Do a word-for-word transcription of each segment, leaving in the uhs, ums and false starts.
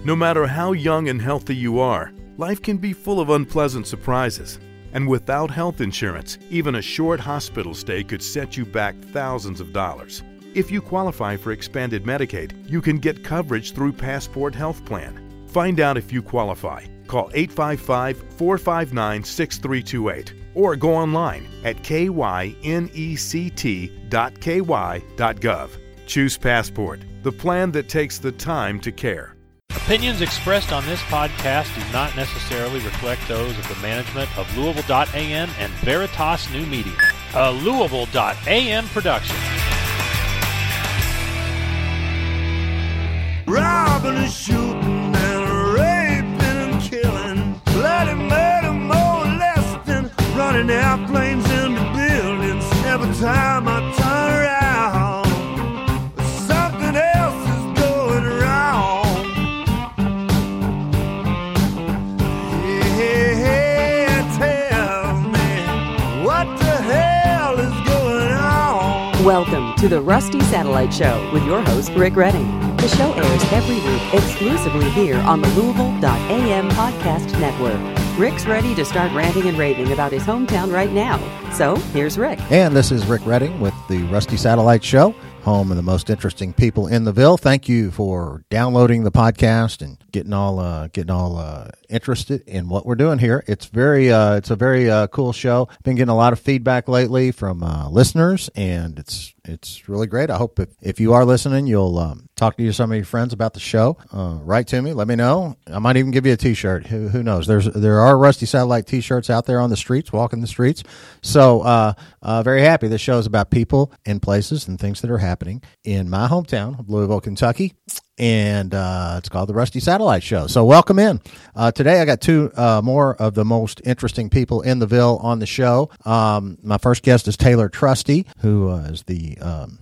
No matter how young and healthy you are, life can be full of unpleasant surprises. And without health insurance, even a short hospital stay could set you back thousands of dollars. If you qualify for expanded Medicaid, you can get coverage through Passport Health Plan. Find out if you qualify. Call eight five five, four five nine, six three two eight or go online at k y nect dot k y dot gov. Choose Passport, the plan that takes the time to care. Opinions expressed on this podcast do not necessarily reflect those of the management of Louisville dot A M and Veritas New Media, a Louisville dot A M production. Robbing and shooting and raping and killing, bloody murder, molesting, running airplanes into buildings. Every time I turn around, something else is going wrong. Yeah, tell me, what the hell is going on? Welcome to the Rusty Satellite Show with your host, Rick Redding. The show airs every week exclusively here on the Louisville dot A M podcast network. Rick's ready to start ranting and raving about his hometown right now. So, here's Rick. And this is Rick Redding with the Rusty Satellite Show, home of the most interesting people in the Ville. Thank you for downloading the podcast and getting all uh, getting all uh, interested in what we're doing here. It's very uh, it's a very uh, cool show. Been getting a lot of feedback lately from uh, listeners, and it's it's really great. I hope if, if you are listening, you'll um, talk to some of your friends about the show. Uh, write to me, let me know. I might even give you a T-shirt. Who, who knows? There's there are Rusty Satellite T-shirts out there on the streets, walking the streets. So uh, uh, very happy. This show is about people and places and things that are happening in my hometown of Louisville, Kentucky. And uh, it's called the Rusty Satellite Show. So welcome in. Uh, today I got two uh, more of the most interesting people in the Ville on the show. Um, my first guest is Taylor Trusty, who uh, is the um,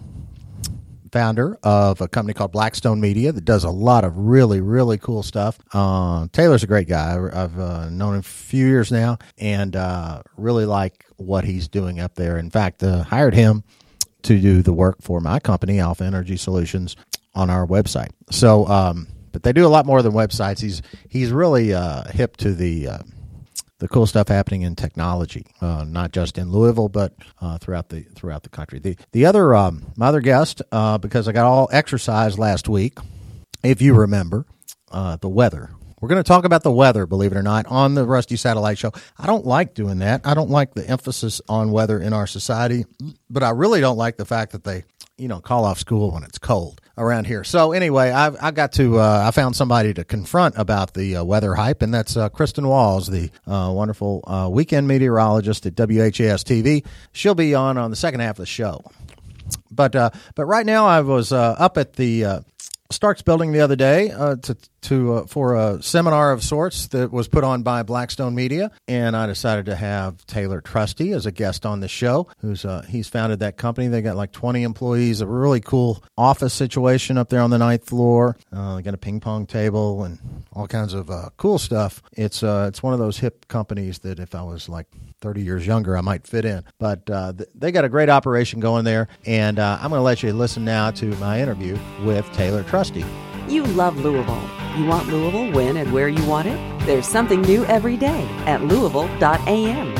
founder of a company called Blackstone Media that does a lot of really, really cool stuff. Uh, Taylor's a great guy. I've uh, known him a few years now and uh, really like what he's doing up there. In fact, uh, hired him to do the work for my company, Alpha Energy Solutions, on our website. So, um, but they do a lot more than websites. He's he's really uh, hip to the uh, the cool stuff happening in technology, uh, not just in Louisville, but uh, throughout the throughout the country. The the other um, my other guest, uh, because I got all exercise last week, if you remember, uh, the weather. We're going to talk about the weather, believe it or not, on the Rusty Satellite Show. I don't like doing that. I don't like the emphasis on weather in our society, but I really don't like the fact that they, you know, call off school when it's cold around here. So anyway, I've I got to uh, I found somebody to confront about the uh, weather hype, and that's uh, Kristen Walls, the uh, wonderful uh, weekend meteorologist at W H A S T V. She'll be on on the second half of the show. But uh, but right now I was uh, up at the uh, Starks Building the other day uh, to to uh, for a seminar of sorts that was put on by Blackstone Media, and I decided to have Taylor Trusty as a guest on the show. Who's uh, he's founded that company. They got like twenty employees, a really cool office situation up there on the ninth floor. Uh, they got a ping pong table and all kinds of uh, cool stuff. It's uh, it's one of those hip companies that if I was like thirty years younger, I might fit in. But uh, th- they got a great operation going there, and uh, I'm going to let you listen now to my interview with Taylor Trusty. You love Louisville. You want Louisville when and where you want it? There's something new every day at Louisville dot A M.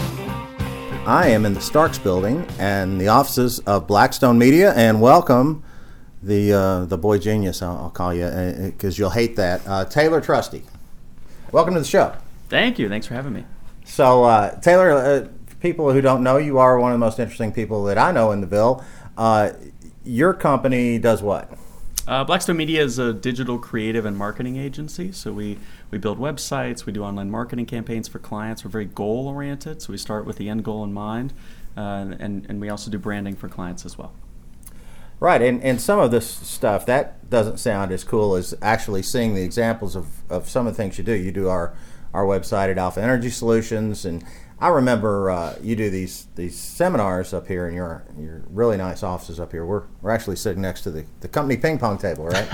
I am in the Starks Building and the offices of Blackstone Media, and welcome the uh, the boy genius, I'll, I'll call you, because uh, you'll hate that, uh, Taylor Trusty. Welcome to the show. Thank you. Thanks for having me. So, uh, Taylor, uh, for people who don't know, you are one of the most interesting people that I know in the Ville. Uh, your company does what? Uh, Blackstone Media is a digital creative and marketing agency. So we, we build websites, we do online marketing campaigns for clients. We're very goal-oriented, so we start with the end goal in mind, uh, and, and we also do branding for clients as well. Right, and, and some of this stuff, that doesn't sound as cool as actually seeing the examples of, of some of the things you do. You do our, our website at Alpha Energy Solutions, and I remember uh, you do these these seminars up here in your your really nice offices up here. We're we're actually sitting next to the, the company ping pong table, right?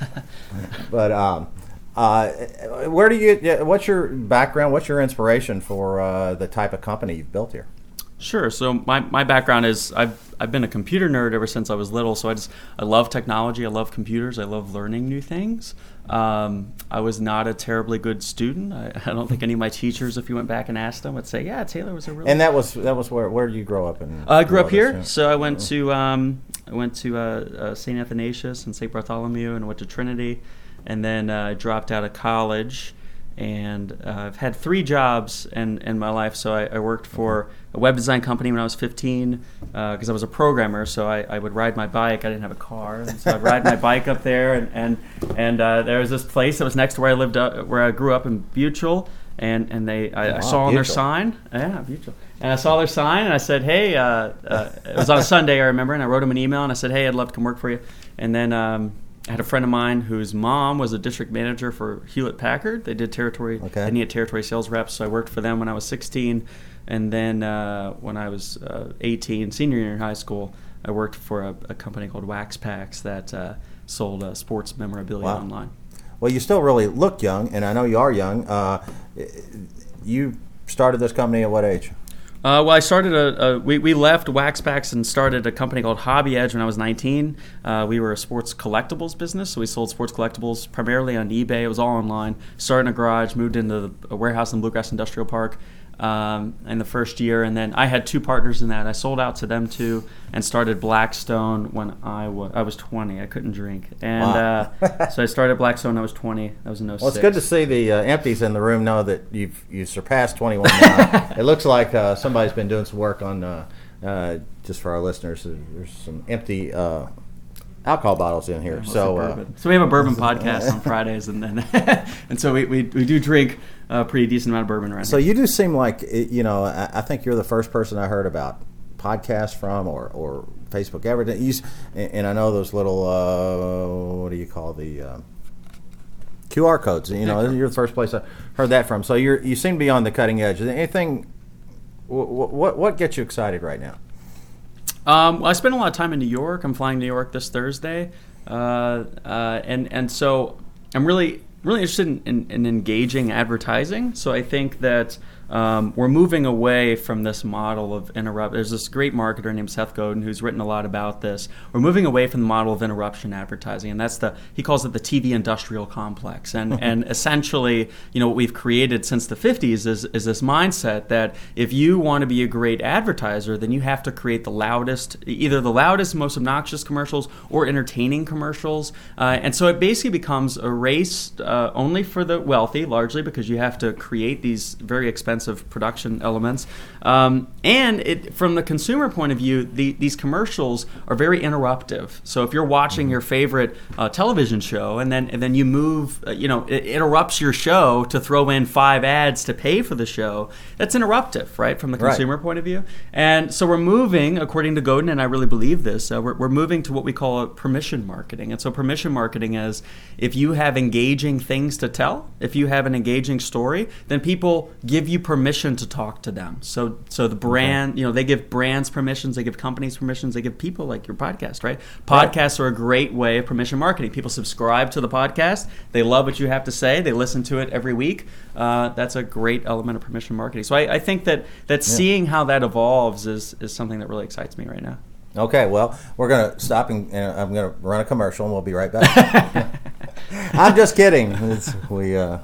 But um, uh, where do you? What's your background? What's your inspiration for uh, the type of company you've built here? Sure. So my, my background is I've I've been a computer nerd ever since I was little. So I just I love technology. I love computers. I love learning new things. Um, I was not a terribly good student. I, I don't think any of my teachers, if you went back and asked them, would say, "Yeah, Taylor was a really." And that was that was where where did you grow up in? Uh, I grew up here. Yeah. So I went to um, I went to uh, uh, Saint Athanasius and Saint Bartholomew, and went to Trinity, and then uh, I dropped out of college. And uh, I've had three jobs in, in my life. So I, I worked for a web design company when I was fifteen because uh, I was a programmer. So I, I would ride my bike. I didn't have a car, and so I'd ride my bike up there. And and, and uh, there was this place that was next to where I lived, uh, where I grew up in Butchell. And and they I, wow, I saw on their Butchell. sign, yeah, Butchell. And I saw their sign, and I said, hey, uh, uh, it was on a Sunday, I remember, and I wrote them an email, and I said, hey, I'd love to come work for you. And then um, I had a friend of mine whose mom was a district manager for Hewlett Packard. They did territory. Okay. They needed territory sales reps, so I worked for them when I was sixteen. And then uh, when I was uh, eighteen, senior year in high school, I worked for a, a company called Wax Packs that uh, sold uh, sports memorabilia Wow. online. Well, you still really look young, and I know you are young. Uh, you started this company at what age? Uh, well, I started a, a we, we left Wax Packs and started a company called Hobby Edge when I was nineteen. Uh, we were a sports collectibles business, so we sold sports collectibles primarily on eBay. It was all online. Started in a garage, moved into the, a warehouse in Bluegrass Industrial Park um, in the first year, and then I had two partners in that. I sold out to them too and started Blackstone when I was I was twenty. I couldn't drink, and Wow. uh, so I started Blackstone when I was twenty. That was in oh six. Well, it's good to see the uh, empties in the room know that you've you surpassed twenty-one now. It looks like uh, somebody's been doing some work on, uh, uh, just for our listeners, there's some empty uh, alcohol bottles in here. Yeah, so, mostly uh, bourbon. so we have a bourbon podcast on Fridays, and then and so we, we, we do drink a pretty decent amount of bourbon around so here. you do seem like, you know, I, I think you're the first person I heard about podcasts from or, or Facebook everything. You, s- and, and I know those little, uh, what do you call the uh, Q R codes? You know, you're the first place I heard that from. So you're you seem to be on the cutting edge. Is there anything, what, what, what gets you excited right now? Um, well, I spent a lot of time in New York. I'm flying to New York this Thursday, uh, uh, and and so I'm really really interested in, in, in engaging advertising. So I think that um, we're moving away from this model of interrupt. There's this great marketer named Seth Godin who's written a lot about this. We're moving away from the model of interruption advertising, and that's the he calls it the T V industrial complex. And and essentially, you know, what we've created since the fifties is is this mindset that if you want to be a great advertiser, then you have to create the loudest, either the loudest, most obnoxious commercials or entertaining commercials. Uh, and so it basically becomes a race uh, only for the wealthy, largely because you have to create these very expensive production elements. Um, and it, from the consumer point of view, the, these commercials are very interruptive. So if you're watching your favorite uh, television show and then and then you move, uh, you know, it interrupts your show to throw in five ads to pay for the show, that's interruptive, right, from the Right. consumer point of view. And so we're moving, according to Godin, and I really believe this, uh, we're, we're moving to what we call a permission marketing. And so permission marketing is if you have engaging things to tell, if you have an engaging story, then people give you permission to talk to them. So so the brand, you know, they give brands permissions, they give companies permissions, they give people like your podcast, right? Podcasts are a great way of permission marketing. People subscribe to the podcast, they love what you have to say, they listen to it every week. Uh, that's a great element of permission marketing. So I, I think that, that seeing how that evolves is, is something that really excites me right now. Okay, well, we're going to stop and, and I'm going to run a commercial and we'll be right back. I'm just kidding. It's, we uh,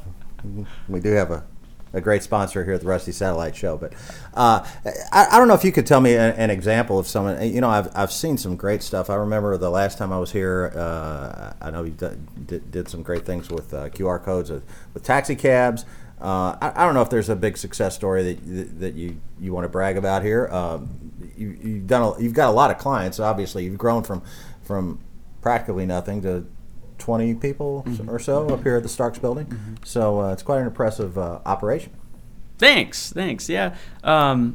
we do have a, a great sponsor here at the Rusty Satellite Show. But uh, I, I don't know if you could tell me an, an example of someone. You know, I've I've seen some great stuff. I remember the last time I was here, uh, I know you did, did, did some great things with uh, Q R codes, with, with taxi cabs. Uh, I, I don't know if there's a big success story that that you, you want to brag about here. Um, you, you've done a, you've got a lot of clients. Obviously, you've grown from from practically nothing to twenty people mm-hmm. or so up here at the Starks building. Mm-hmm. So uh, it's quite an impressive uh, operation. Thanks, thanks. Yeah. Um,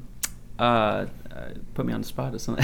uh, uh, put me on the spot or something.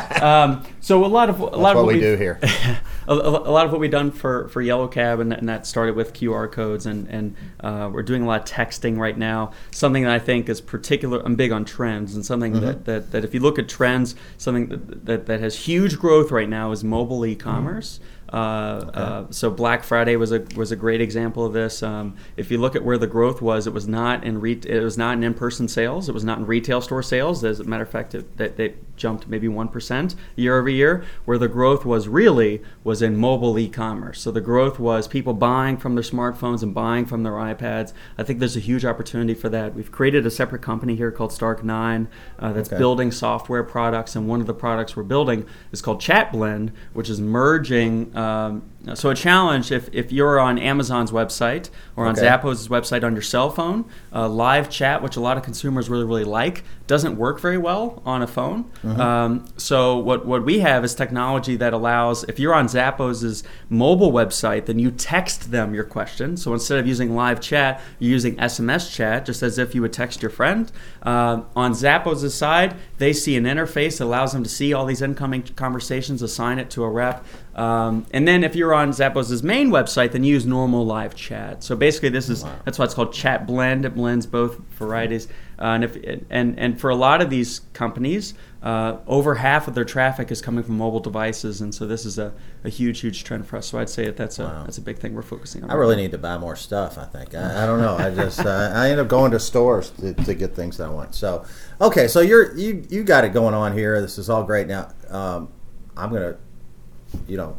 um, so a lot of a That's lot of what, what we we've- do here. a, a lot of what we've done for, for Yellow Cab, and, and that started with Q R codes, and, and uh, we're doing a lot of texting right now. Something that I think is particular, I'm big on trends, and something mm-hmm. that, that, that if you look at trends, something that, that, that has huge growth right now is mobile e-commerce. Mm-hmm. Uh, Okay. uh, so Black Friday was a was a great example of this. Um, if you look at where the growth was, it was not in re- it was not in in-person sales. It was not in retail store sales. As a matter of fact, it, they, they jumped maybe one percent year over year. Where the growth was really was in mobile e-commerce. So the growth was people buying from their smartphones and buying from their iPads. I think there's a huge opportunity for that. We've created a separate company here called Stark nine uh, that's Okay. building software products, and one of the products we're building is called ChatBlend, which is merging. Um, so a challenge if, if you're on Amazon's website or on Okay. Zappos' website on your cell phone, uh, live chat, which a lot of consumers really, really like, doesn't work very well on a phone. Mm-hmm. Um, so what, what we have is technology that allows, if you're on Zappos' mobile website, then you text them your question. So instead of using live chat, you're using S M S chat, just as if you would text your friend. Uh, on Zappos' side, they see an interface that allows them to see all these incoming conversations, assign it to a rep. Um, and then if you're on Zappos' main website, then you use normal live chat. So basically, this is Wow. that's why it's called ChatBlend. It blends both varieties. Uh, and if and and for a lot of these companies, uh, over half of their traffic is coming from mobile devices, and so this is a, a huge, huge trend for us. So I'd say that that's a Wow. that's a big thing we're focusing on. I really need to buy more stuff. I think I, I don't know. I just uh, I end up going to stores to, to get things that I want. So okay, so you're you you got it going on here. This is all great. Now um, I'm gonna you know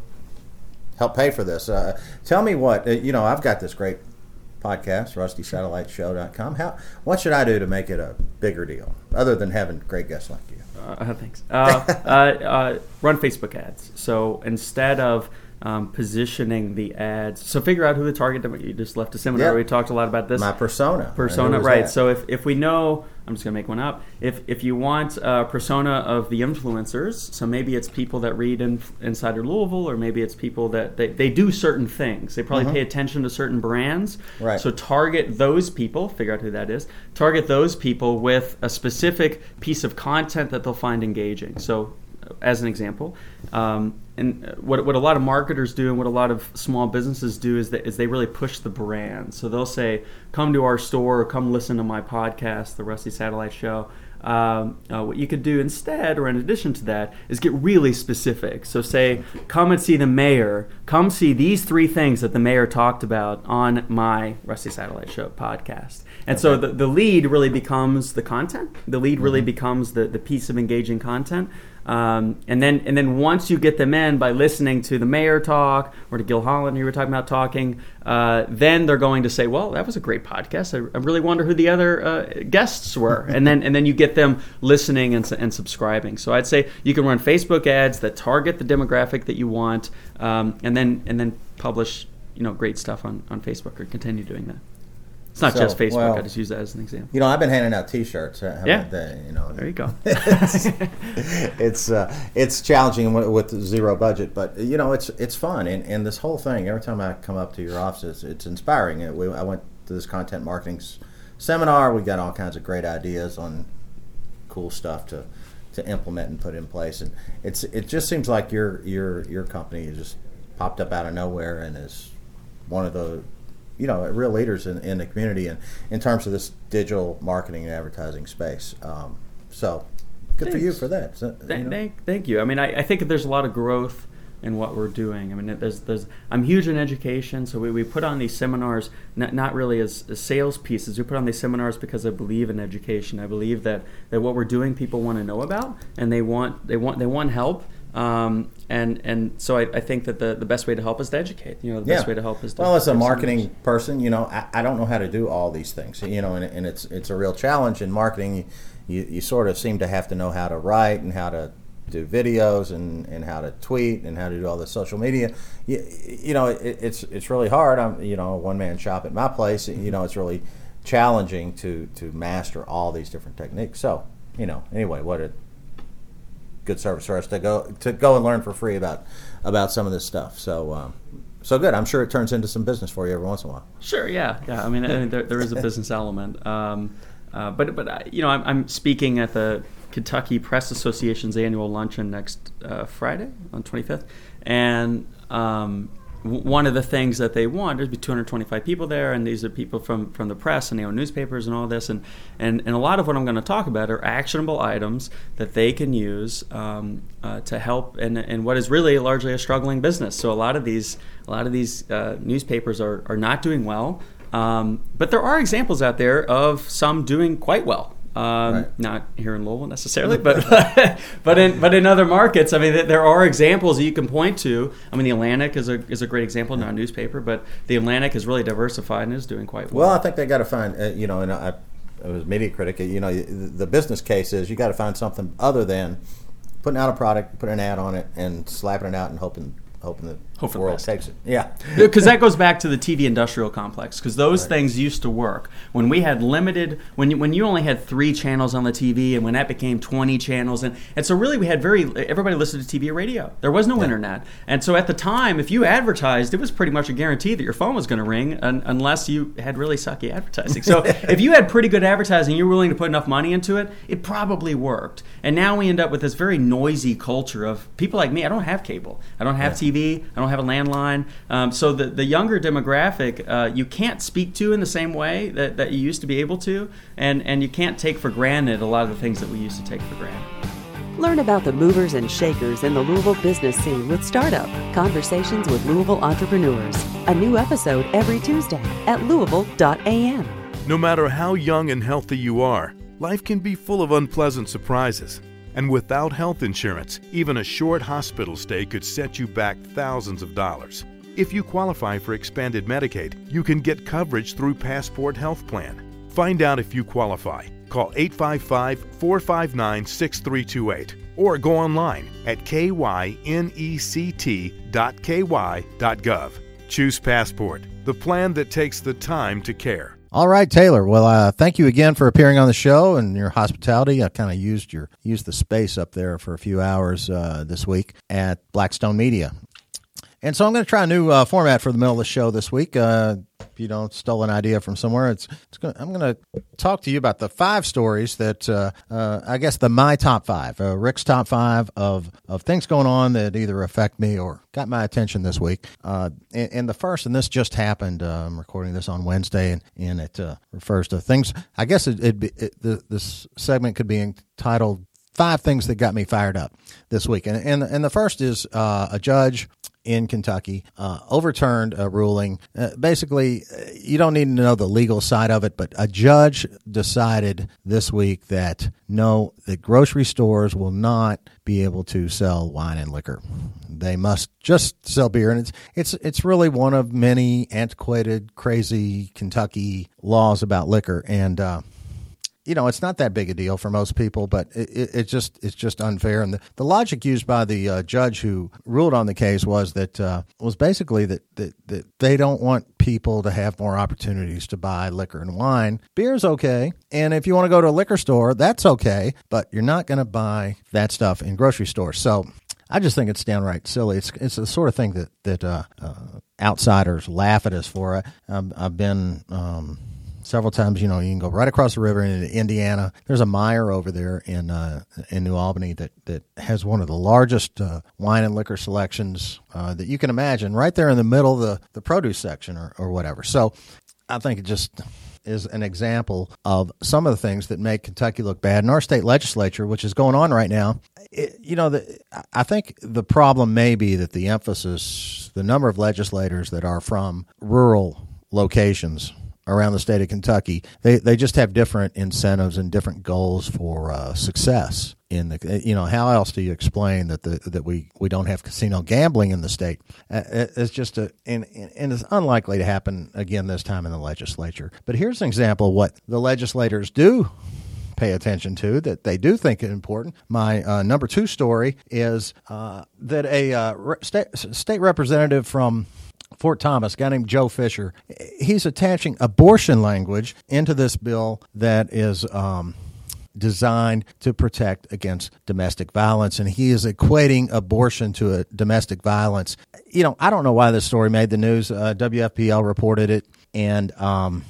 help pay for this. Uh, tell me what uh, you know. I've got this great podcast, rusty satellite show dot com. How what should I do to make it a bigger deal, other than having great guests like you? Uh, thanks. Uh, uh, uh, run Facebook ads. So instead of um, positioning the ads, so figure out who the target. You just left a seminar. Yeah. We talked a lot about this. My persona. Persona, Who is right? that? So if, if we know, I'm just gonna make one up. If if you want a persona of the influencers, so maybe it's people that read in, Insider Louisville, or maybe it's people that they, they do certain things. They probably Mhm. pay attention to certain brands. Right. So target those people. Figure out who that is. Target those people with a specific piece of content that they'll find engaging. So, as an example, um, and what what a lot of marketers do and what a lot of small businesses do is that is they really push the brand. So they'll say, "Come to our store, or come listen to my podcast, the Rusty Satellite Show." Um, uh, what you could do instead, or in addition to that, is get really specific. So say, "Come and see the mayor. Come see these three things that the mayor talked about on my Rusty Satellite Show podcast." And so the, the lead really becomes the content. The lead really Mm-hmm. becomes the, the piece of engaging content. Um, and then and then once you get them in by listening to the mayor talk, or to Gil Holland who you were talking about talking, uh, then they're going to say, "Well, that was a great podcast. I, I really wonder who the other uh, guests were." and then and then you get them listening and, and subscribing. So I'd say you can run Facebook ads that target the demographic that you want, um, and then and then publish you know great stuff on, on Facebook, or continue doing that. It's not So, just Facebook. well, I just use that as an example. You know, I've been handing out T-shirts. uh, Yeah. They, you know, There you go. it's it's, uh, it's challenging with, with zero budget, but you know, it's it's fun. And, and this whole thing, every time I come up to your offices, it's inspiring. It, we, I went to this content marketing s- seminar. We got all kinds of great ideas on cool stuff to to implement and put in place. And it's it just seems like your your your company just popped up out of nowhere and is one of the you know, real leaders in, in the community and in terms of this digital marketing and advertising space. Um, so good for you Thanks. for that. So, you Thank, know. thank, thank you. I mean, I, I think there's a lot of growth in what we're doing. I mean, there's, there's, I'm huge in education, so we, we put on these seminars not, not really as, as sales pieces. We put on these seminars because I believe in education. I believe that, that what we're doing, people want to know about, and they want they want they want help. Um, and and so I, I think that the, the best way to help is to educate. You know, the best way to help is to well, as a have marketing seminars. person, you know, I, I don't know how to do all these things. You know, and, and it's it's a real challenge in marketing. You, you sort of seem to have to know how to write and how to do videos and, and how to tweet and how to do all the social media. You, you know, it, it's it's really hard. I'm you know a one man shop at my place. You know, it's really challenging to to master all these different techniques. So you know, anyway, what a good service for us to go to go and learn for free about about some of this stuff. So um, so good. I'm sure it turns into some business for you every once in a while. Sure. Yeah. Yeah. I mean, I mean there, there is a business element. Um, uh, but but I, you know, I'm, I'm speaking at the Kentucky Press Association's annual luncheon next uh, Friday on twenty-fifth, and um, w- one of the things that they want, there's be two hundred twenty-five people there, and these are people from, from the press, and they own newspapers and all this, and, and, and a lot of what I'm going to talk about are actionable items that they can use um, uh, to help in, in what is really largely a struggling business. So a lot of these a lot of these uh, newspapers are, are not doing well, um, but there are examples out there of some doing quite well. Um, right. Not here in Louisville necessarily, but but in but in other markets. I mean, there are examples that you can point to. I mean, the Atlantic is a is a great example, not a newspaper, but the Atlantic is really diversified and is doing quite well. Well, I think they got to find, uh, you know, and I, I was a media critic. You know, the business case is you got to find something other than putting out a product, putting an ad on it, and slapping it out and hoping hoping that Hope the world takes it. Yeah. Because that goes back to the T V industrial complex, because those right. things used to work. When we had limited, when you, when you only had three channels on the T V, and when that became twenty channels, and, and so really we had very, everybody listened to T V or radio. There was no yeah. internet. And so at the time, if you advertised, it was pretty much a guarantee that your phone was going to ring un, unless you had really sucky advertising. So if you had pretty good advertising, you were willing to put enough money into it, it probably worked. And now we end up with this very noisy culture of people like me. I don't have cable. I don't have yeah. T V. I don't have a landline. Um, so the, the younger demographic, uh, you can't speak to in the same way that, that you used to be able to, and, and you can't take for granted a lot of the things that we used to take for granted. Learn about the movers and shakers in the Louisville business scene with Startup, Conversations with Louisville Entrepreneurs. A new episode every Tuesday at louisville dot a m. No matter how young and healthy you are, life can be full of unpleasant surprises. And without health insurance, even a short hospital stay could set you back thousands of dollars. If you qualify for expanded Medicaid, you can get coverage through Passport Health Plan. Find out if you qualify. Call eight five five, four five nine, six three two eight or go online at k y nect dot k y dot gov. Choose Passport, the plan that takes the time to care. All right, Taylor. Well, uh, thank you again for appearing on the show and your hospitality. I kind of used your used the space up there for a few hours uh, this week at Blackstone Media. And so I'm going to try a new uh, format for the middle of the show this week. Uh, if you don't stole an idea from somewhere, it's, it's gonna, I'm going to talk to you about the five stories that, uh, uh, I guess, the my top five, uh, Rick's top five of, of things going on that either affect me or got my attention this week. Uh, and, and the first, and this just happened, uh, I'm recording this on Wednesday, and, and it uh, refers to things, I guess it, it, it, the, this segment could be entitled Five Things That Got Me Fired Up This Week. And, and, and the first is uh, a judge in Kentucky uh, overturned a ruling. Uh, basically, you don't need to know the legal side of it, but a judge decided this week that no, the grocery stores will not be able to sell wine and liquor. They must just sell beer, and it's it's it's really one of many antiquated, crazy Kentucky laws about liquor, and uh, you know, it's not that big a deal for most people, but it, it, it just it's just unfair. And the, the logic used by the uh, judge who ruled on the case was that uh, was basically that, that that they don't want people to have more opportunities to buy liquor and wine. Beer's okay, and if you want to go to a liquor store, that's okay, but you're not going to buy that stuff in grocery stores. So I just think it's downright silly. It's it's the sort of thing that that uh, uh, outsiders laugh at us for. I, I've, I've been. Um, Several times, you know, you can go right across the river into Indiana. There's a Meijer over there in uh, in New Albany that, that has one of the largest uh, wine and liquor selections uh, that you can imagine, right there in the middle of the, the produce section or, or whatever. So I think it just is an example of some of the things that make Kentucky look bad. In our state legislature, which is going on right now, it, you know, the, I think the problem may be that the emphasis, the number of legislators that are from rural locations around the state of Kentucky, they they just have different incentives and different goals for uh, success in the. You know, how else do you explain that the that we, we don't have casino gambling in the state? Uh, it's just a and and it's unlikely to happen again this time in the legislature. But here's an example of what the legislators do pay attention to, that they do think is important. My uh, number two story is uh, that a uh, re- state, state representative from Fort Thomas, a guy named Joe Fisher, he's attaching abortion language into this bill that is um, designed to protect against domestic violence, and he is equating abortion to a domestic violence. You know, I don't know why this story made the news. Uh, W F P L reported it, and um,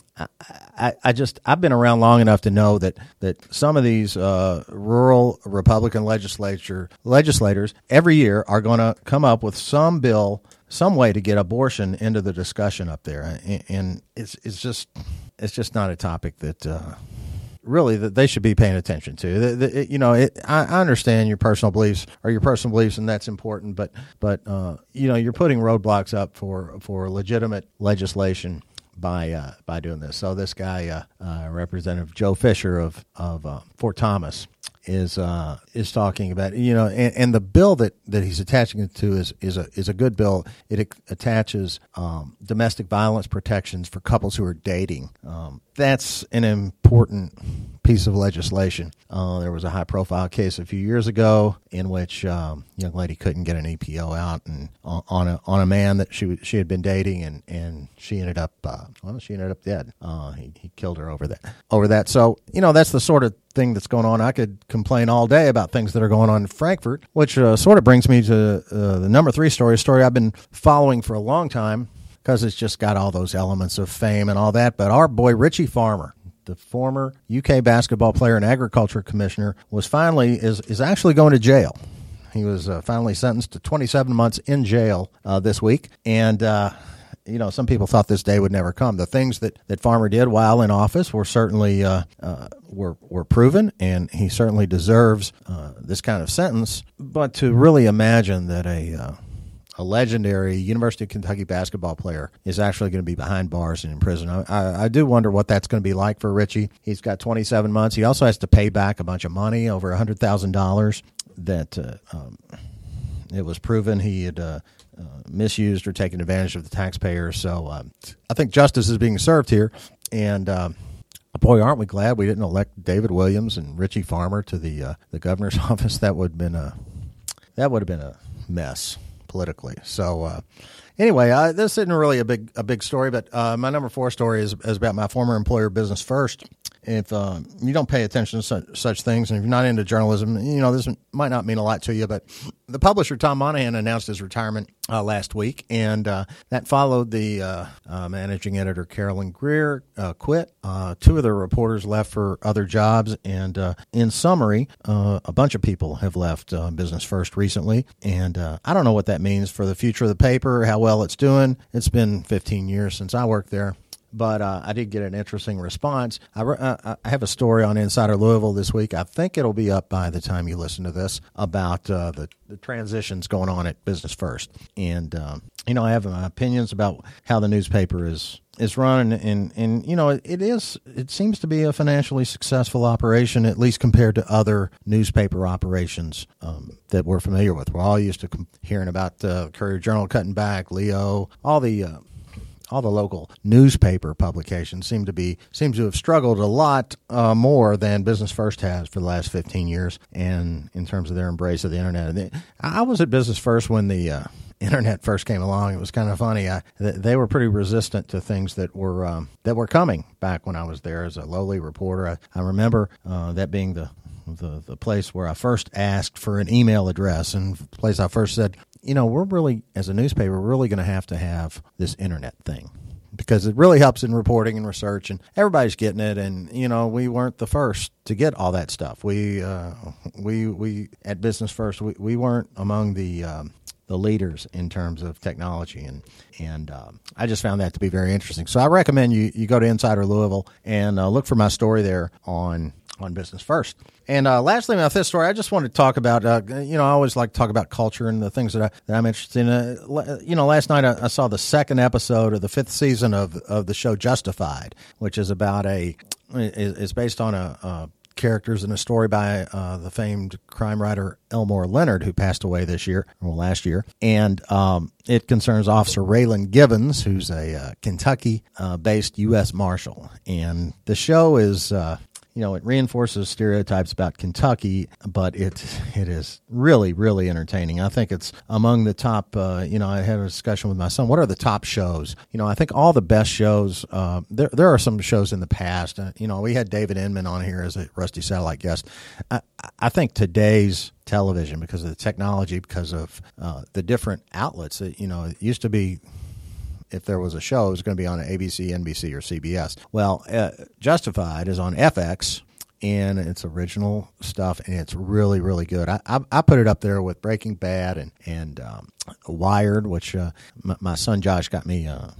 I, I just I've been around long enough to know that that some of these uh, rural Republican legislature legislators every year are going to come up with some bill some way to get abortion into the discussion up there, and, and it's it's just it's just not a topic that. Uh, Really, that they should be paying attention to. The, the, it, you know, it, I, I understand your personal beliefs or your personal beliefs, and that's important. But, but uh, you know, you're putting roadblocks up for, for legitimate legislation by uh, by doing this. So this guy, uh, uh, Representative Joe Fisher of of uh, Fort Thomas, is uh, is talking about, you know, and, and the bill that, that he's attaching it to is is a is a good bill. It attaches um, domestic violence protections for couples who are dating. Um, that's an important piece of legislation. Uh, there was a high-profile case a few years ago in which um, a young lady couldn't get an E P O out and uh, on a on a man that she she had been dating, and, and she ended up uh, well she ended up dead. Uh, he he killed her over that over that. So you know that's the sort of thing that's going on. I could complain all day about things that are going on in Frankfort, which uh, sort of brings me to uh, the number three story, a story I've been following for a long time because it's just got all those elements of fame and all that. But our boy Richie Farmer, the former U K basketball player and agriculture commissioner, was finally is is actually going to jail. He was uh, finally sentenced to twenty-seven months in jail uh, this week, and uh, you know, some people thought this day would never come. The things that, that Farmer did while in office were certainly uh, uh, were were proven, and he certainly deserves uh, this kind of sentence. But to really imagine that a uh, a legendary University of Kentucky basketball player is actually going to be behind bars and in prison, I, I, I do wonder what that's going to be like for Richie. He's got twenty-seven months. He also has to pay back a bunch of money, over one hundred thousand dollars, that uh, um, it was proven he had uh, uh, misused or taken advantage of the taxpayers. So uh, I think justice is being served here. And uh, boy, aren't we glad we didn't elect David Williams and Richie Farmer to the uh, the governor's office. That would have been a that would have been a mess politically. So uh, anyway, uh, this isn't really a big a big story, but uh, my number four story is, is about my former employer, Business First. If uh, you don't pay attention to such, such things, and if you're not into journalism, you know, this might not mean a lot to you, but the publisher, Tom Monahan, announced his retirement uh, last week, and uh, that followed the uh, uh, managing editor, Carolyn Greer, uh, quit. Uh, two of the reporters left for other jobs, and uh, in summary, uh, a bunch of people have left uh, Business First recently, and uh, I don't know what that means for the future of the paper, how well it's doing. It's been fifteen years since I worked there. But uh, I did get an interesting response. I, uh, I have a story on Insider Louisville this week. I think it'll be up by the time you listen to this about uh, the, the transitions going on at Business First. And, um, you know, I have my opinions about how the newspaper is is run. And, and, and you know, it, it is, it seems to be a financially successful operation, at least compared to other newspaper operations um, that we're familiar with. We're all used to hearing about uh, Courier Journal cutting back, Leo, all the uh, all the local newspaper publications seem to be seem to have struggled a lot uh, more than Business First has for the last fifteen years, and in terms of their embrace of the internet. They, I was at Business First when the uh, internet first came along. It was kind of funny. I, they were pretty resistant to things that were um, that were coming back when I was there as a lowly reporter. I, I remember uh, that being the The, the place where I first asked for an email address, and the place I first said, you know, we're really, as a newspaper, we're really going to have to have this internet thing because it really helps in reporting and research, and everybody's getting it. And, you know, we weren't the first to get all that stuff. We, uh, we, we at Business First, we, we weren't among the, um, the leaders in terms of technology. And, and um, I just found that to be very interesting. So I recommend you, you go to Insider Louisville and uh, look for my story there on on Business First. And uh, lastly, my fifth story, I just wanted to talk about, uh, you know, I always like to talk about culture and the things that, I, that I'm interested in. Uh, you know, last night I, I saw the second episode of the fifth season of, of the show Justified, which is about a, is, is based on a, a characters in a story by uh, the famed crime writer Elmore Leonard, who passed away this year, or last year. And um, it concerns Officer Raylan Givens, who's a uh, Kentucky-based uh, U S Marshal. And the show is... Uh, You know, it reinforces stereotypes about Kentucky, but it it is really, really entertaining. I think it's among the top, uh, you know, I had a discussion with my son. What are the top shows? You know, I think all the best shows, uh, there there are some shows in the past. Uh, you know, we had David Inman on here as a Rusty Satellite guest. I, I think today's television, because of the technology, because of uh, the different outlets, it, you know, it used to be, if there was a show, it was going to be on A B C, N B C, or C B S. Well, uh, Justified is on F X, and it's original stuff, and it's really, really good. I I, I put it up there with Breaking Bad and and um, Wired, which uh, my, my son Josh got me uh,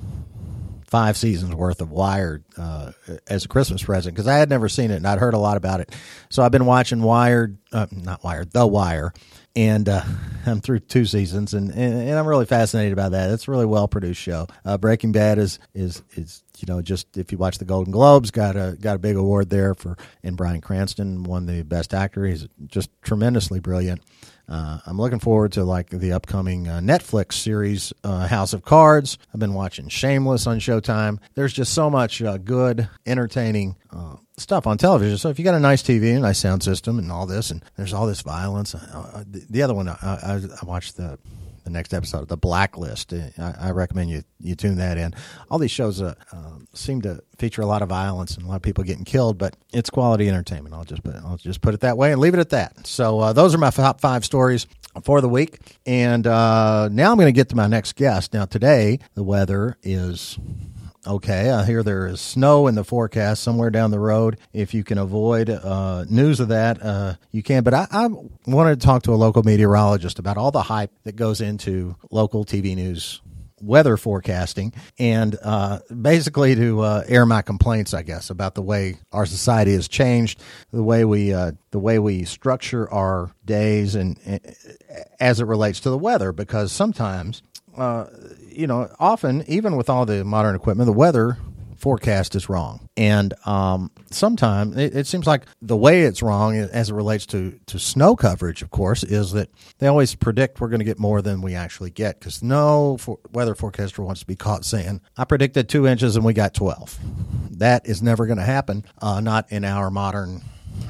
five seasons worth of Wired uh, as a Christmas present because I had never seen it and I'd heard a lot about it. So I've been watching Wired, uh, not Wired, The Wire. And uh, I'm through two seasons, and, and, and I'm really fascinated by that. It's a really well produced show. Uh, Breaking Bad is is is you know just if you watch the Golden Globes, got a got a big award there for, and Bryan Cranston won the Best Actor. He's just tremendously brilliant. Uh, I'm looking forward to like the upcoming uh, Netflix series uh, House of Cards. I've been watching Shameless on Showtime. There's just so much uh, good, entertaining uh, stuff on television. So if you got a nice T V, a nice sound system, and all this, and there's all this violence. Uh, the, the other one, I, I, I watched the the next episode of The Blacklist. I, I recommend you you tune that in. All these shows uh, uh, seem to feature a lot of violence and a lot of people getting killed, but it's quality entertainment. I'll just put, I'll just put it that way and leave it at that. So uh, those are my top five stories for the week. And uh, now I'm going to get to my next guest. Now today the weather is okay. I hear there is snow in the forecast somewhere down the road. If you can avoid uh, news of that, uh, you can. But I, I wanted to talk to a local meteorologist about all the hype that goes into local T V news weather forecasting, and uh, basically to uh, air my complaints, I guess, about the way our society has changed, the way we uh, the way we structure our days, and, and as it relates to the weather, because sometimes. Uh, you know, often, even with all the modern equipment, the weather forecast is wrong. And um, sometimes it, it seems like the way it's wrong as it relates to, to snow coverage, of course, is that they always predict we're going to get more than we actually get, because no for, weather forecaster wants to be caught saying, I predicted two inches and we got twelve. That is never going to happen, uh, not in our modern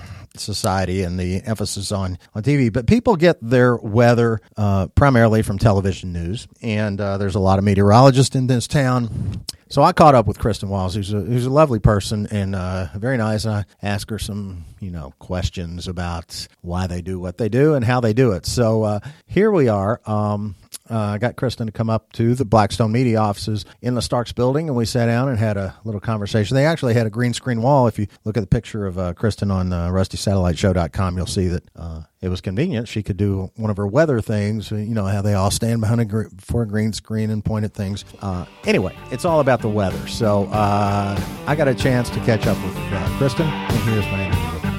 society and the emphasis on, on T V. But people get their weather uh, primarily from television news, and uh, there's a lot of meteorologists in this town. So I caught up with Kristen Walls, who's a, who's a lovely person and uh, very nice. And I asked her some, you know, questions about why they do what they do and how they do it. So uh, here we are. Um, Uh, I got Kristen to come up to the Blackstone Media offices in the Starks building, and we sat down and had a little conversation. They actually had a green screen wall. If you look at the picture of uh, Kristen on uh, rusty satellite show dot com, you'll see that uh, it was convenient. She could do one of her weather things, you know, how they all stand behind a gr- before a green screen and point at things. Uh, anyway, it's all about the weather. So uh, I got a chance to catch up with uh, Kristen, and here's my interview with her.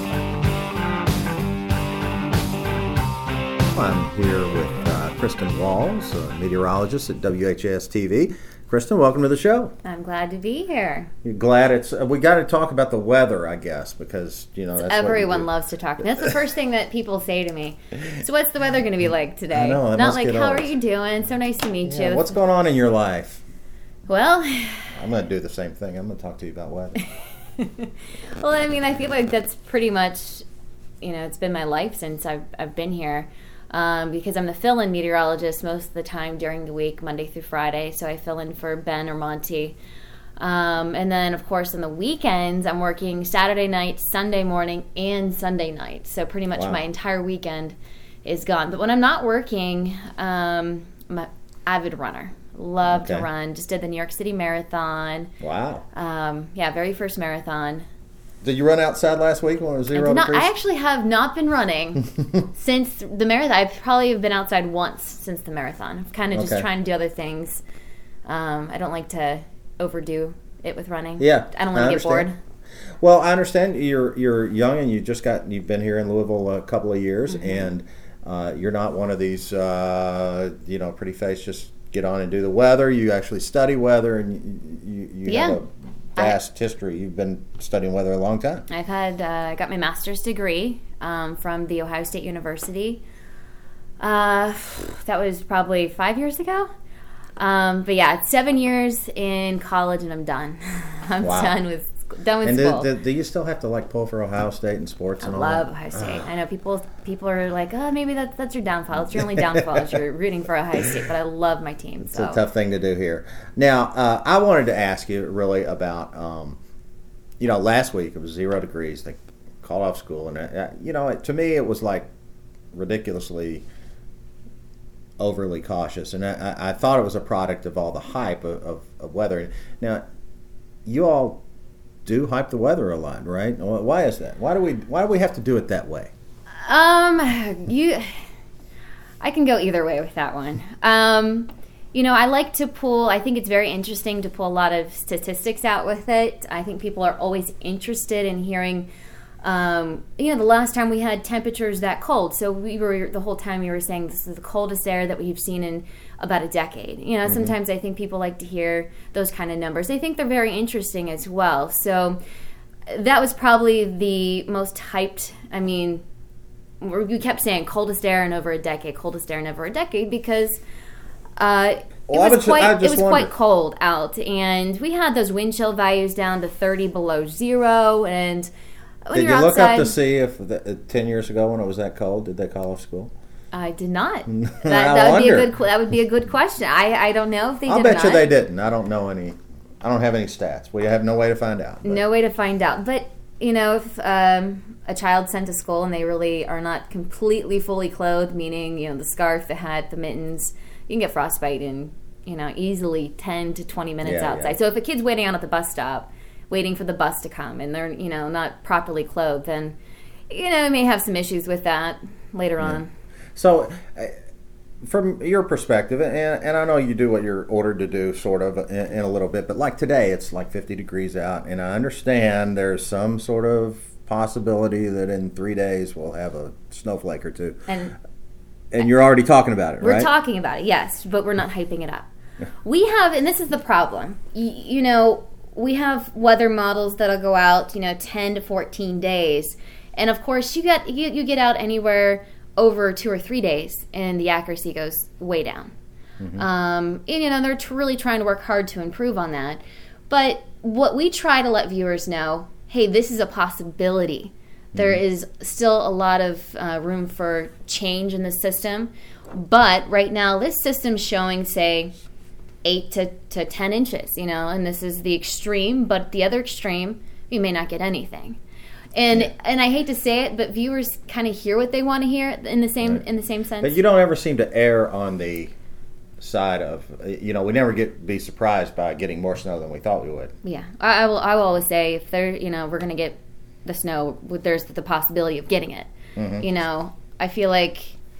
I'm here with Kristen Walls, a meteorologist at W H A S T V. Kristen, welcome to the show. I'm glad to be here. You're glad it's. Uh, we got to talk about the weather, I guess, because you know that's everyone loves to talk. That's the first thing that people say to me. So, what's the weather going to be like today? I know, Not like, how old. are you doing? So nice to meet yeah, you. What's going on in your life? Well, I'm going to do the same thing. I'm going to talk to you about weather. Well, I mean, I feel like that's pretty much, you know, it's been my life since I've I've been here. Um, because I'm the fill-in meteorologist most of the time during the week, Monday through Friday. So I fill in for Ben or Monty. Um, and then, of course, on the weekends, I'm working Saturday night, Sunday morning, and Sunday night. So pretty much wow. my entire weekend is gone. But when I'm not working, um, I'm an avid runner. Love okay. to run. Just did the New York City Marathon. Wow. Um, yeah, very first marathon. Did you run outside last week when it was zero I, not, degrees? I actually have not been running since the marathon. I probably have been outside once since the marathon. I'm kind of okay. just trying to do other things. Um, I don't like to overdo it with running. Yeah, I don't want to get bored. Well, I understand you're you're young and you just got you've been here in Louisville a couple of years, mm-hmm. and uh, you're not one of these uh, you know pretty face just get on and do the weather. You actually study weather, and you you, you yeah. have a vast history. You've been studying weather a long time. I've had uh, got my master's degree um, from the Ohio State University. Uh, that was probably five years ago. Um, but yeah, it's seven years in college, and I'm done. I'm wow. done with done with and school. do, do, do you still have to like pull for Ohio State in sports? I and all love that? Ohio State. Uh. I know people people are like, oh, maybe that's that's your downfall. It's your only downfall is you're rooting for Ohio State. But I love my team. It's so. a tough thing to do here. Now, uh, I wanted to ask you really about, um, you know, last week it was zero degrees. They called off school, and uh, you know, it, to me it was like ridiculously overly cautious, and I, I thought it was a product of all the hype of, of, of weather. Now, you all do hype the weather a lot, right? Why is that? Why do we why do we have to do it that way? Um, you, I can go either way with that one. Um, you know, I like to pull, I think it's very interesting to pull a lot of statistics out with it. I think people are always interested in hearing, um, you know, the last time we had temperatures that cold. So we were, the whole time we were saying this is the coldest air that we've seen in about a decade. You know, mm-hmm. sometimes I think people like to hear those kind of numbers. I think they're very interesting as well. So that was probably the most hyped, I mean, we kept saying coldest air in over a decade, coldest air in over a decade, because uh, well, it was, just, quite, it was wondered. quite cold out. And we had those wind chill values down to thirty below zero. And when did you're you look outside, up to see if the, uh, ten years ago when it was that cold, did they call off school? I did not. That, I that would wonder. be a good. That would be a good question. I, I don't know if they I'll did. bet or you not. they didn't. I don't know any. I don't have any stats. We have no way to find out. But. No way to find out. But you know, if um, a child sent to school and they really are not completely fully clothed, meaning you know the scarf, the hat, the mittens, you can get frostbite in you know easily ten to twenty minutes Yeah, outside. yeah. So if a kid's waiting out at the bus stop, waiting for the bus to come, and they're you know not properly clothed, then you know may have some issues with that later Yeah. on. So, uh, from your perspective, and, and I know you do what you're ordered to do, sort of, in, in a little bit, but like today, it's like fifty degrees out, and I understand there's some sort of possibility that in three days we'll have a snowflake or two. And And you're already talking about it, We're right? talking about it, yes, but we're not hyping it up. We have, and this is the problem, y- you know, we have weather models that'll go out, you know, ten to fourteen days. And of course, you get you, you get out anywhere over two or three days, and the accuracy goes way down. Mm-hmm. Um, and, you know, they're t- really trying to work hard to improve on that. But what we try to let viewers know, hey, this is a possibility. There is still a lot of uh, room for change in the system. But right now, this system's showing, say, eight to, to ten inches, you know, and this is the extreme. But the other extreme, you may not get anything. And yeah. and I hate to say it, but viewers kind of hear what they want to hear in the same right. in the same sense. But you don't ever seem to err on the side of, you know, we never get be surprised by getting more snow than we thought we would. Yeah, I, I will. I will always say if there, you know, we're going to get the snow, there's the possibility of getting it. Mm-hmm. You know, I feel like,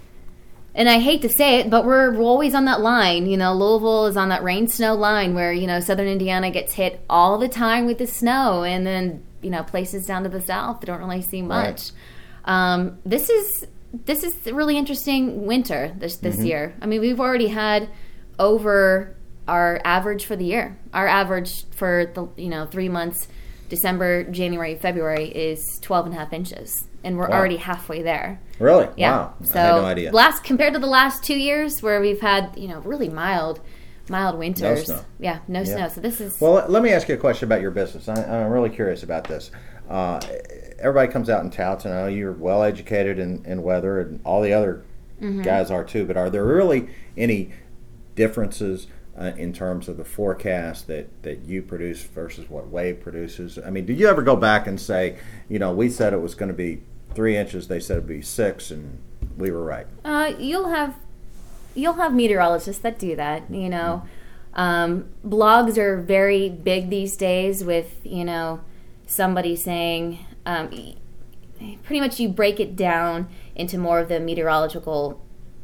and I hate to say it, but we're, we're always on that line. You know, Louisville is on that rain snow line where you know Southern Indiana gets hit all the time with the snow, and then you know places down to the south don't really see much. Right. Um, this is this is a really interesting winter this this mm-hmm. year. I mean, we've already had over our average for the year. Our average for the you know three months, December, January, February, is twelve and a half inches, and we're wow. already halfway there. Really? Yeah. Wow. So I had no idea. Last compared to the last two years, where we've had you know really mild. Mild winters. No snow. Yeah, no yeah. snow. So this is... Well, let me ask you a question about your business. I, I'm really curious about this. Uh, everybody comes out and touts, and I know you're well-educated in, in weather, and all the other mm-hmm. guys are too, but are there really any differences uh, in terms of the forecast that, that you produce versus what Wave produces? I mean, do you ever go back and say, you know, we said it was going to be three inches, they said it would be six, and we were right? Uh, you'll have... You'll have meteorologists that do that, you know. Um, blogs are very big these days with, you know, somebody saying, um, pretty much you break it down into more of the meteorological,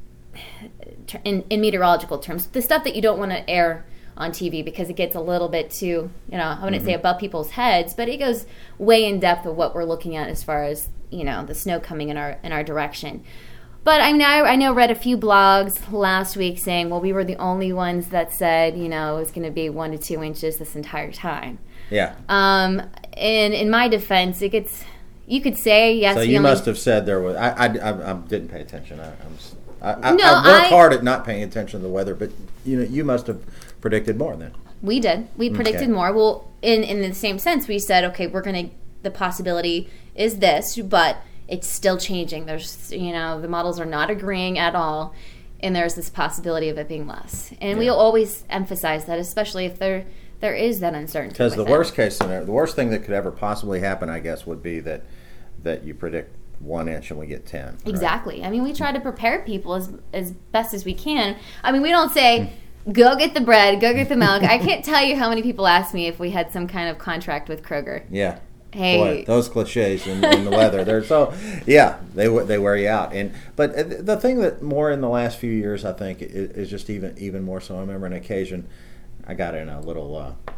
in, in meteorological terms, the stuff that you don't want to air on T V because it gets a little bit too, you know, I wouldn't mm-hmm. say above people's heads, but it goes way in depth of what we're looking at as far as, you know, the snow coming in our in our direction. But I mean, I, I know read a few blogs last week saying, well, we were the only ones that said, you know, it was going to be one to two inches this entire time. Yeah. Um, and in my defense, it gets, you could say, yes. So you only, must have said there was, I, I, I, I didn't pay attention. I, I'm, I, I, no, I work I, hard at not paying attention to the weather, but you know, you must have predicted more then. We did. We predicted okay. more. Well, in, in the same sense, we said, okay, we're going to, the possibility is this, but it's still changing. There's, you know, the models are not agreeing at all, and there's this possibility of it being less. And yeah. we always emphasize that, especially if there there is that uncertainty. Because the it. worst case scenario, the worst thing that could ever possibly happen, I guess, would be that that you predict one inch and we get ten. Exactly. Right? I mean, we try to prepare people as as best as we can. I mean, we don't say, Go get the bread. Go get the milk. I can't tell you how many people ask me if we had some kind of contract with Kroger. Yeah. Hey, boy, those cliches in, in the weather. They're so, yeah, they they wear you out. And but the thing that more in the last few years, I think, is, is just even even more so. I remember an occasion, I got in a little,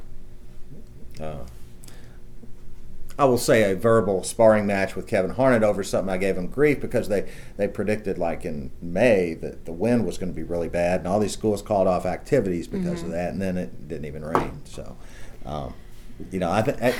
uh, uh, I will say, a verbal sparring match with Kevin Harnett over something. I gave him grief because they, they predicted, like in May, that the wind was going to be really bad, and all these schools called off activities because mm-hmm. of that, and then it didn't even rain. So, um, you know, I think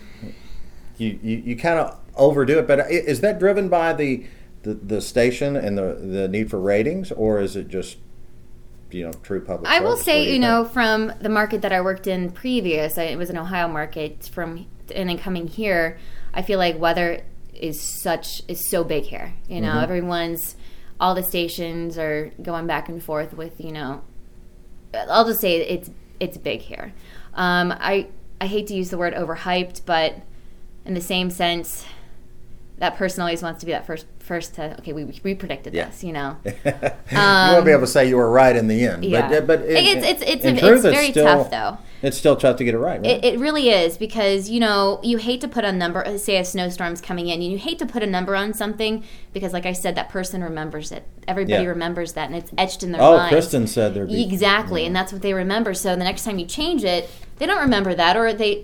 you you, you kind of overdo it. But is that driven by the, the, the station and the the need for ratings, or is it just, you know, true public I service? will say, you, you know, from the market that I worked in previous, I, it was an Ohio market, from and then coming here, I feel like weather is such is so big here. You know, mm-hmm. everyone's, all the stations are going back and forth with, you know, I'll just say it's it's big here. Um, I I hate to use the word overhyped, but in the same sense, that person always wants to be that first first to, okay, we we predicted yeah. this, you know. um, you won't be able to say you were right in the end. Yeah. But, but in, it's it's it's, in a, truth, it's very it's still, tough, though. It's still tough to get it right, right? It, it really is, because, you know, you hate to put a number, say a snowstorm's coming in, and you hate to put a number on something because, like I said, that person remembers it. Everybody yeah. remembers that, and it's etched in their oh, mind. Oh, Kristen said there'd be... Exactly, yeah. and that's what they remember. So the next time you change it, they don't remember that, or they...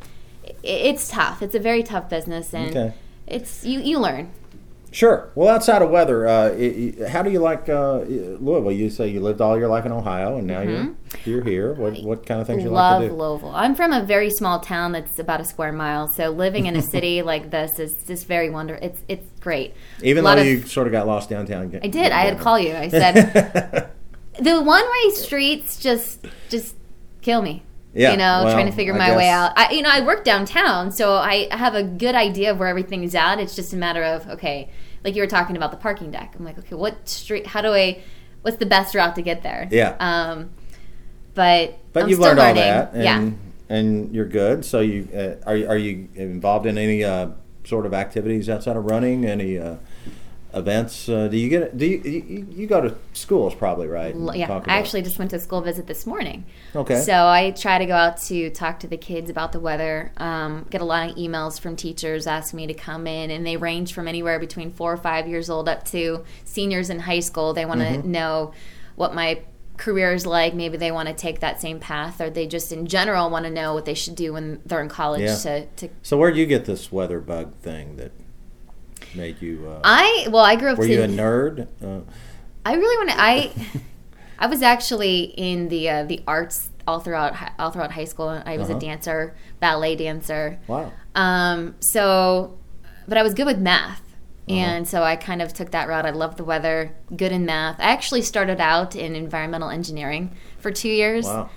It's tough. It's a very tough business, and okay. it's you, you learn. Sure. Well, outside of weather, uh, it, how do you like uh, Louisville? You say you lived all your life in Ohio, and now mm-hmm. you're you're here. What what kind of things you Love like to do? Love Louisville. I'm from a very small town that's about a square mile, so living in a city like this is just very wonderful. It's it's great. Even though you sort of got lost downtown. I did. I had to call you. I said the one-way streets just just kill me. Yeah, you know, well, trying to figure I my guess. way out. I, you know, I work downtown, so I have a good idea of where everything is at. It's just a matter of, okay, like you were talking about the parking deck. I'm like, okay, what street? How do I? What's the best route to get there? Yeah. Um, but but I'm you've still learned learning. all that, and, yeah. and you're good. So you uh, are are you involved in any uh, sort of activities outside of running? Any uh, events? Uh, do you get? Do you, you you go to schools probably, right? Yeah, I actually just went to a school visit this morning. Okay. So I try to go out to talk to the kids about the weather. Um, get a lot of emails from teachers asking me to come in, and they range from anywhere between four or five years old up to seniors in high school. They want to mm-hmm. know what my career is like. Maybe they want to take that same path, or they just in general want to know what they should do when they're in college. Yeah. To, to so where do you get this weather bug thing that made you? Uh, I well, I grew up. Were to, you a nerd? Uh, I really want to. I I was actually in the uh, the arts all throughout all throughout high school. I was uh-huh. a dancer, ballet dancer. Wow. Um. So, but I was good with math, uh-huh. and so I kind of took that route. I loved the weather, good in math. I actually started out in environmental engineering for two years. Wow.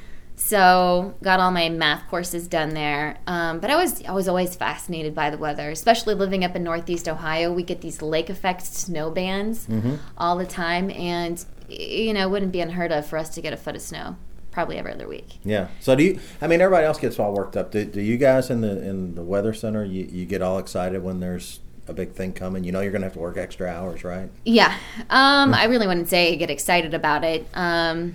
So got all my math courses done there. Um, but I was I was always fascinated by the weather, especially living up in Northeast Ohio. We get these lake effect snow bands mm-hmm. all the time, and you know, it wouldn't be unheard of for us to get a foot of snow probably every other week. Yeah. So do you? I mean, everybody else gets all worked up. Do, do you guys in the in the weather center? You, you get all excited when there's a big thing coming. You know, you're going to have to work extra hours, right? Yeah. Um, I really wouldn't say I get excited about it. Um,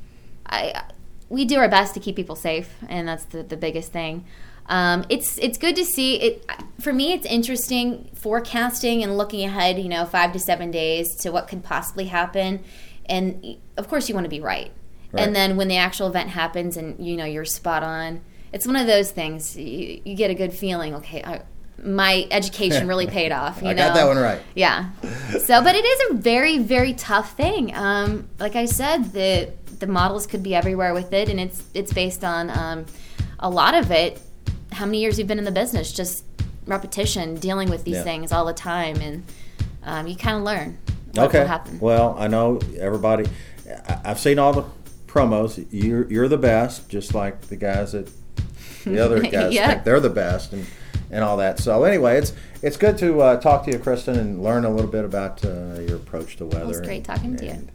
I. We do our best to keep people safe, and that's the, the biggest thing. Um, it's it's good to see it. For me, it's interesting forecasting and looking ahead, you know, five to seven days to what could possibly happen. And of course, you want to be right. right. And then when the actual event happens, and you know you're spot on, it's one of those things. You, you get a good feeling. Okay, I, my education really paid off. You I know? got that one right. Yeah. So, but it is a very very tough thing. Um, like I said, the the models could be everywhere with it, and it's it's based on um, a lot of it. How many years you've been in the business, just repetition, dealing with these yeah. things all the time, and um, you kind of learn what okay. will happen. Well, I know everybody. I, I've seen all the promos. You're you're the best, just like the guys that the other guys yeah. think they're the best, and and all that. So anyway, it's it's good to uh, talk to you, Kristen, and learn a little bit about uh, your approach to weather. It was great and, talking to and, you.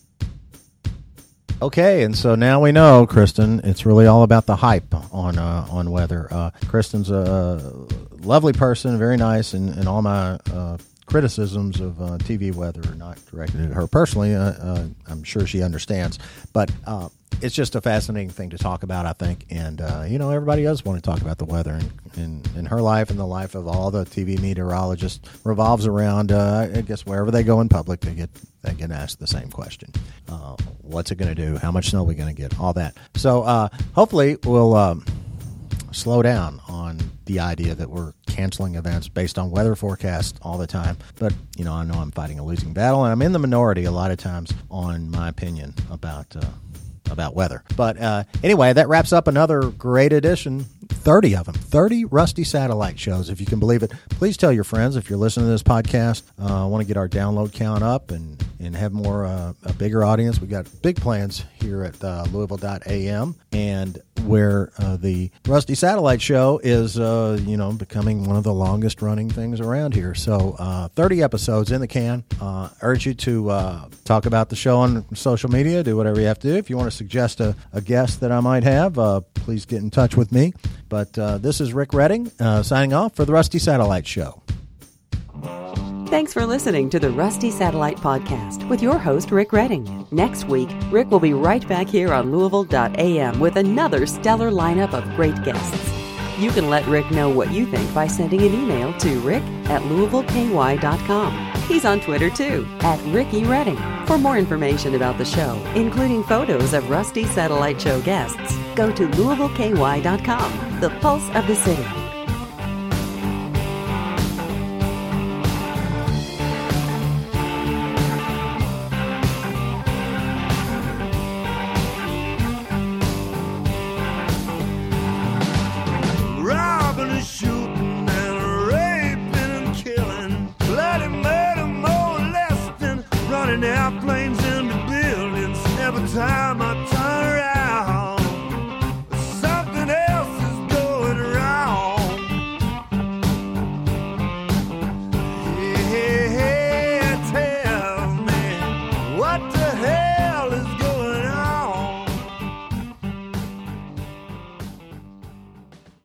Okay, and so now we know, Kristen, it's really all about the hype on uh, on weather. Uh, Kristen's a lovely person, very nice, and, and all my uh, criticisms of uh, T V weather are not directed at her personally. Uh, uh, I'm sure she understands, but uh, it's just a fascinating thing to talk about, I think. And, uh, you know, everybody does want to talk about the weather. And in, in her life and the life of all the T V meteorologists revolves around, uh, I guess, wherever they go in public, they get they get asked the same question. Uh, what's it going to do? How much snow are we going to get? All that. So uh, hopefully we'll um, slow down on the idea that we're canceling events based on weather forecasts all the time. But, you know, I know I'm fighting a losing battle, and I'm in the minority a lot of times on my opinion about uh, about weather. But uh, anyway, that wraps up another great edition, thirty of them, thirty Rusty Satellite shows, if you can believe it. Please tell your friends if you're listening to this podcast. I uh, want to get our download count up and, and have more uh, a bigger audience. We got big plans here at uh, Louisville dot A M, and where uh, the Rusty Satellite Show is, uh, you know, becoming one of the longest running things around here. So uh, thirty episodes in the can. Uh, urge you to uh, talk about the show on social media. Do whatever you have to do. If you want to suggest a, a guest that I might have, uh, please get in touch with me. But uh, this is Rick Redding uh, signing off for the Rusty Satellite Show. Thanks for listening to the Rusty Satellite Podcast with your host, Rick Redding. Next week, Rick will be right back here on Louisville dot A M with another stellar lineup of great guests. You can let Rick know what you think by sending an email to rick at louisville k y dot com. He's on Twitter, too, at Ricky Redding. For more information about the show, including photos of Rusty Satellite Show guests, go to louisville k y dot com, the pulse of the city. Robbing and shooting and raping and killing, bloody murder, molesting, running airplanes into buildings every time I